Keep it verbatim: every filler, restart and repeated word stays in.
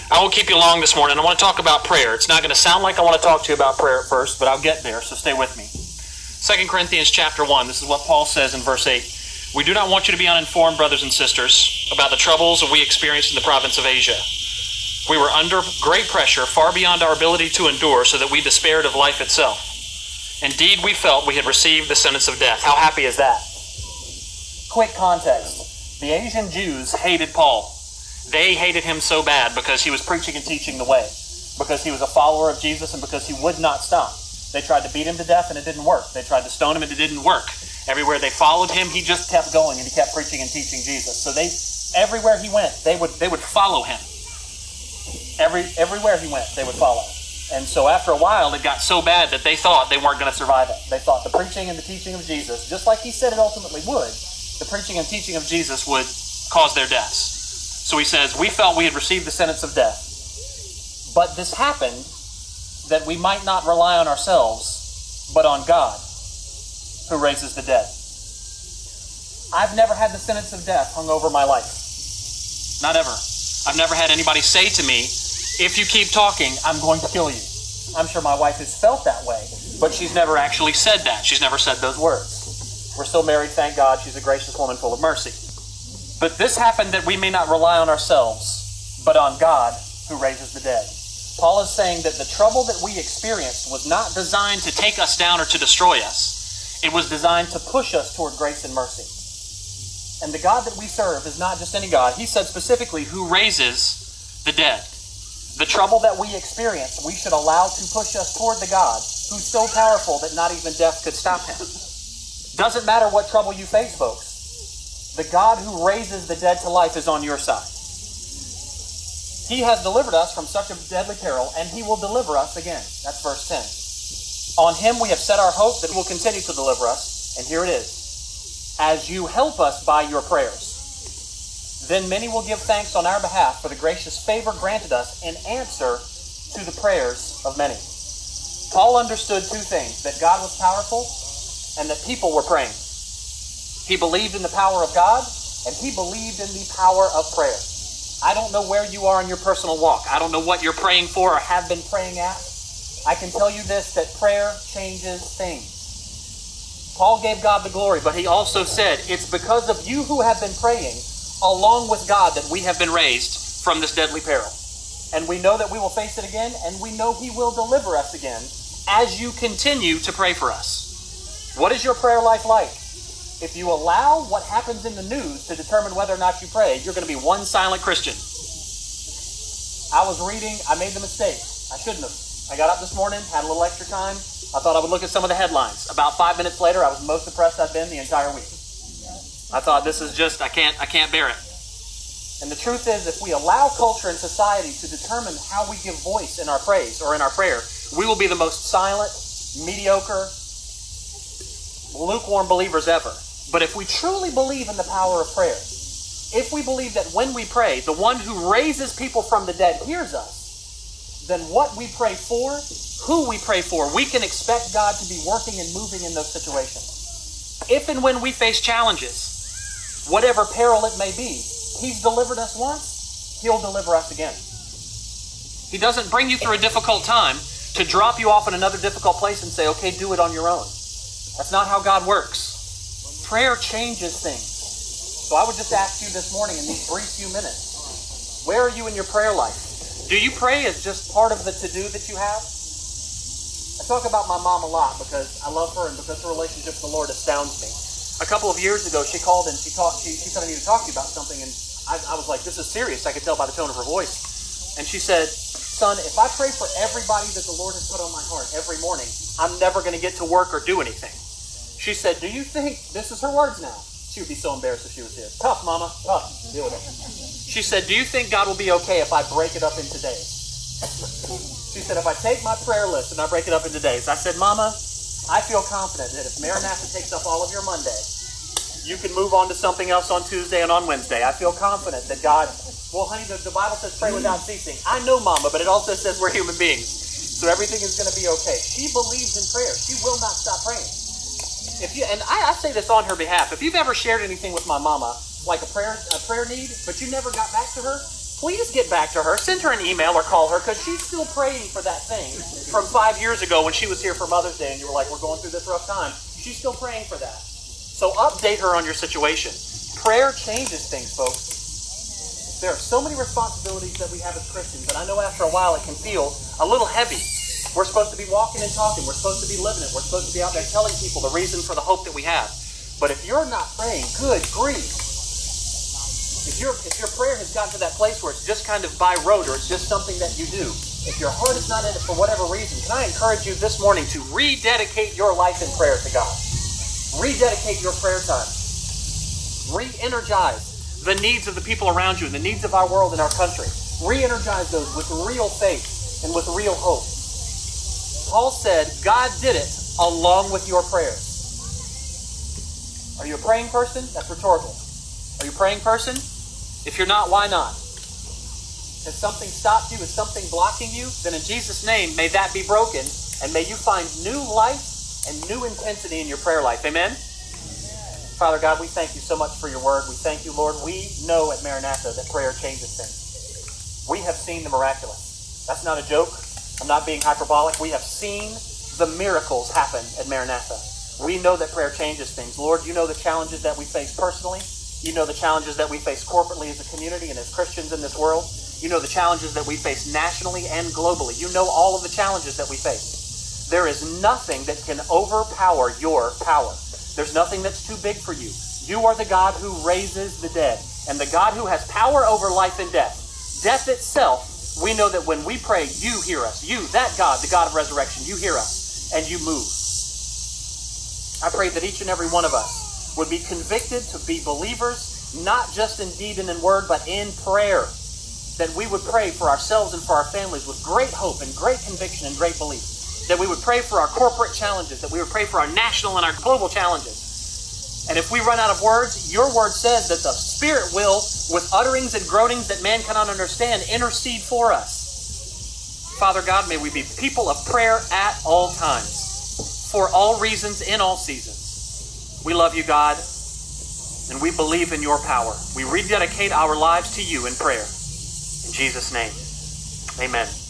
I won't keep you long this morning. I want to talk about prayer. It's not going to sound like I want to talk to you about prayer at first, but I'll get there, so stay with me. Second Corinthians chapter one, this is what Paul says in verse eight. We do not want you to be uninformed, brothers and sisters, about the troubles we experienced in the province of Asia. We were under great pressure, far beyond our ability to endure, so that we despaired of life itself. Indeed, we felt we had received the sentence of death. How happy is that? Quick context. The Asian Jews hated Paul. They hated him so bad because he was preaching and teaching the way, because he was a follower of Jesus and because he would not stop. They tried to beat him to death and it didn't work. They tried to stone him and it didn't work. Everywhere they followed him, he just kept going and he kept preaching and teaching Jesus. So they, everywhere he went, they would they would follow him. Every everywhere he went, they would follow. And so after a while, it got so bad that they thought they weren't going to survive it. They thought the preaching and the teaching of Jesus, just like he said it ultimately would, the preaching and teaching of Jesus would cause their deaths. So he says, we felt we had received the sentence of death. But this happened that we might not rely on ourselves, but on God, who raises the dead. I've never had the sentence of death hung over my life. Not ever. I've never had anybody say to me, if you keep talking, I'm going to kill you. I'm sure my wife has felt that way, but she's never actually said that. She's never said those words. We're still married, thank God. She's a gracious woman full of mercy. But this happened that we may not rely on ourselves, but on God who raises the dead. Paul is saying that the trouble that we experienced was not designed to take us down or to destroy us. It was designed to push us toward grace and mercy. And the God that we serve is not just any God. He said specifically, who raises the dead. The trouble that we experience, we should allow to push us toward the God who's so powerful that not even death could stop him. Doesn't matter what trouble you face, folks. The God who raises the dead to life is on your side. He has delivered us from such a deadly peril, and he will deliver us again. That's verse ten. On him we have set our hope that he will continue to deliver us. And here it is. As you help us by your prayers, then many will give thanks on our behalf for the gracious favor granted us in answer to the prayers of many. Paul understood two things, that God was powerful and that people were praying. He believed in the power of God, and he believed in the power of prayer. I don't know where you are in your personal walk. I don't know what you're praying for or have been praying at. I can tell you this, that prayer changes things. Paul gave God the glory, but he also said, it's because of you who have been praying, along with God, that we have been raised from this deadly peril. And we know that we will face it again, and we know he will deliver us again as you continue to pray for us. What is your prayer life like? If you allow what happens in the news to determine whether or not you pray, you're going to be one silent Christian. I was reading, I made the mistake. I shouldn't have. I got up this morning, had a little extra time. I thought I would look at some of the headlines. About five minutes later, I was the most depressed I've been the entire week. I thought, this is just, I can't, I can't bear it. And the truth is, if we allow culture and society to determine how we give voice in our praise or in our prayer, we will be the most silent, mediocre, lukewarm believers ever. But if we truly believe in the power of prayer, if we believe that when we pray, the one who raises people from the dead hears us, then what we pray for, who we pray for, we can expect God to be working and moving in those situations. If and when we face challenges, whatever peril it may be, he's delivered us once, he'll deliver us again. He doesn't bring you through a difficult time to drop you off in another difficult place and say, okay, do it on your own. That's not how God works. Prayer changes things. So I would just ask you this morning in these brief few minutes, where are you in your prayer life? Do you pray as just part of the to-do that you have? I talk about my mom a lot because I love her and because her relationship with the Lord astounds me. A couple of years ago, she called and she talked. She, she said, I need to talk to you about something. And I, I was like, this is serious. I could tell by the tone of her voice. And she said, son, if I pray for everybody that the Lord has put on my heart every morning, I'm never going to get to work or do anything. She said, do you think, this is her words now. She would be so embarrassed if she was here. Tough, mama, tough. Deal with it. She said, do you think God will be okay if I break it up into days? She said, if I take my prayer list and I break it up into days. I said, mama, I feel confident that if Maranatha takes up all of your Monday, you can move on to something else on Tuesday and on Wednesday. I feel confident that God, well, honey, the, the Bible says pray without ceasing. I know, mama, but it also says we're human beings. So everything is going to be okay. She believes in prayer. She will not stop praying. If you, and I, I say this on her behalf, if you've ever shared anything with my mama, like a prayer a prayer need, but you never got back to her, please get back to her. Send her an email or call her, because she's still praying for that thing from five years ago when she was here for Mother's Day and you were like, we're going through this rough time. She's still praying for that. So update her on your situation. Prayer changes things, folks. There are so many responsibilities that we have as Christians, and I know after a while it can feel a little heavy. We're supposed to be walking and talking. We're supposed to be living it. We're supposed to be out there telling people the reason for the hope that we have. But if you're not praying, good grief. If, your if your prayer has gotten to that place where it's just kind of by rote, or it's just something that you do, if your heart is not in it for whatever reason, can I encourage you this morning to rededicate your life in prayer to God? Rededicate your prayer time. Re-energize the needs of the people around you and the needs of our world and our country. Re-energize those with real faith and with real hope. Paul said God did it along with your prayers. Are you a praying person? That's rhetorical. Are you a praying person? If you're not, why not? Has something stopped you? Is something blocking you? Then in Jesus' name, may that be broken, and may you find new life and new intensity in your prayer life. Amen? Father God, we thank you so much for your word. We thank you, Lord. We know at Maranatha that prayer changes things. We have seen the miraculous. That's not a joke. I'm not being hyperbolic. We have seen the miracles happen at Maranatha. We know that prayer changes things. Lord, you know the challenges that we face personally. You know the challenges that we face corporately as a community and as Christians in this world. You know the challenges that we face nationally and globally. You know all of the challenges that we face. There is nothing that can overpower your power. There's nothing that's too big for you. You are the God who raises the dead, and the God who has power over life and death. Death itself, we know that when we pray, you hear us. You, that God, the God of resurrection, you hear us and you move. I pray that each and every one of us would be convicted to be believers, not just in deed and in word, but in prayer. That we would pray for ourselves and for our families with great hope and great conviction and great belief. That we would pray for our corporate challenges, that we would pray for our national and our global challenges. And if we run out of words, your word says that the Spirit will, with utterings and groanings that man cannot understand, intercede for us. Father God, may we be people of prayer at all times, for all reasons, in all seasons. We love you, God, and we believe in your power. We rededicate our lives to you in prayer. In Jesus' name, amen.